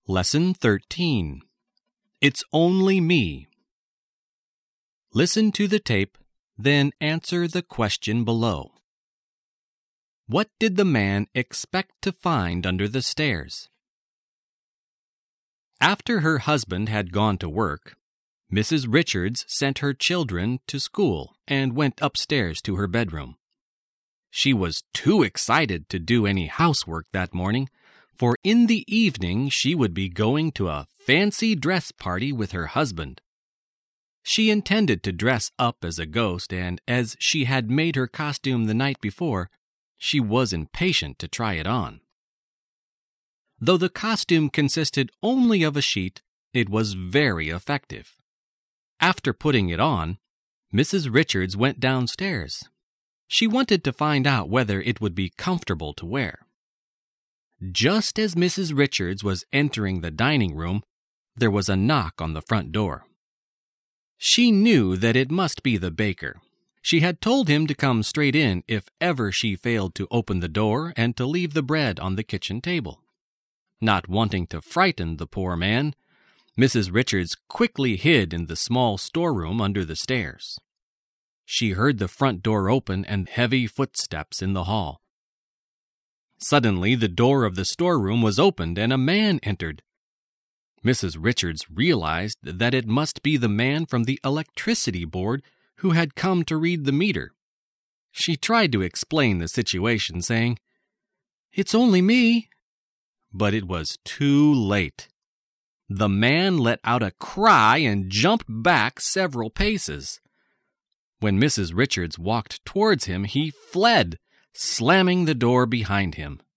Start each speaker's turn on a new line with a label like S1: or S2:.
S1: Lesson 13. It's Only Me. Listen to the tape, then answer the question below. What did the man expect to find under the stairs? After her husband had gone to work, Mrs. Richards sent her children to school and went upstairs to her bedroom. She was too excited to do any housework that morning, for in the evening she would be going to a fancy dress party with her husband. She intended to dress up as a ghost, and as she had made her costume the night before, she was impatient to try it on. Though the costume consisted only of a sheet, it was very effective. After putting it on, Mrs. Richards went downstairs. She wanted to find out whether it would be comfortable to wear. Just as Mrs. Richards was entering the dining room, there was a knock on the front door. She knew that it must be the baker. She had told him to come straight in if ever she failed to open the door and to leave the bread on the kitchen table. Not wanting to frighten the poor man, Mrs. Richards quickly hid in the small storeroom under the stairs. She heard the front door open and heavy footsteps in the hall. Suddenly, the door of the storeroom was opened and a man entered. Mrs. Richards realized that it must be the man from the electricity board who had come to read the meter. She tried to explain the situation, saying, "It's only me." But it was too late. The man let out a cry and jumped back several paces. When Mrs. Richards walked towards him, he fled, slamming the door behind him.